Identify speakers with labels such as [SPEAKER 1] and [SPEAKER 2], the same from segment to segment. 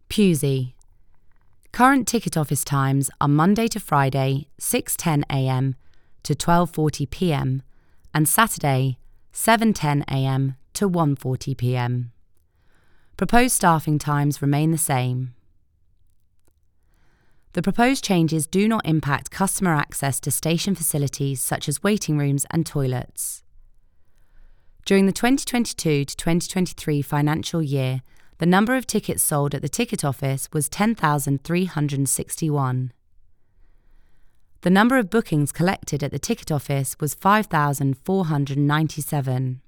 [SPEAKER 1] Pewsey. Current ticket office times are Monday to Friday 6:10 a.m. to 12:40 p.m. and Saturday 7:10 a.m. to 1:40 p.m. Proposed staffing times remain the same. The proposed changes do not impact customer access to station facilities such as waiting rooms and toilets. During the 2022 to 2023 financial year, the number of tickets sold at the ticket office was 10,361. The number of bookings collected at the ticket office was 5,497.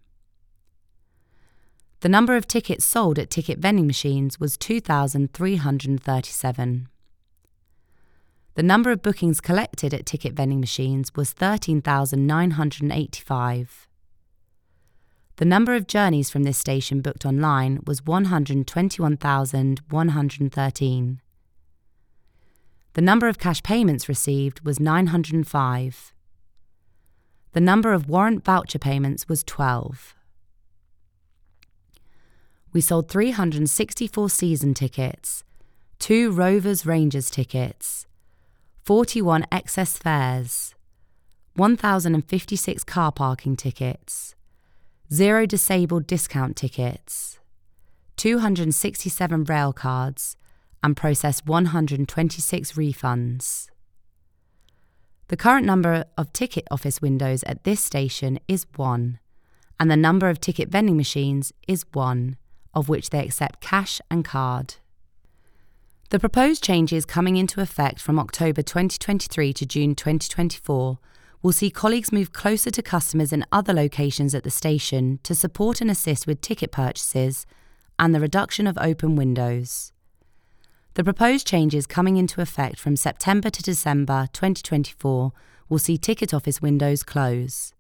[SPEAKER 1] The number of tickets sold at ticket vending machines was 2,337. The number of bookings collected at ticket vending machines was 13,985. The number of journeys from this station booked online was 121,113. The number of cash payments received was 905. The number of warrant voucher payments was 12. We sold 364 season tickets, 2 Rovers Rangers tickets, 41 excess fares, 1,056 car parking tickets, 0 disabled discount tickets, 267 rail cards, and processed 126 refunds. The current number of ticket office windows at this station is 1, and the number of ticket vending machines is 1, of which they accept cash and card. The proposed changes coming into effect from October 2023 to June 2024 will see colleagues move closer to customers in other locations at the station to support and assist with ticket purchases and the reduction of open windows. The proposed changes coming into effect from September to December 2024 will see ticket office windows close.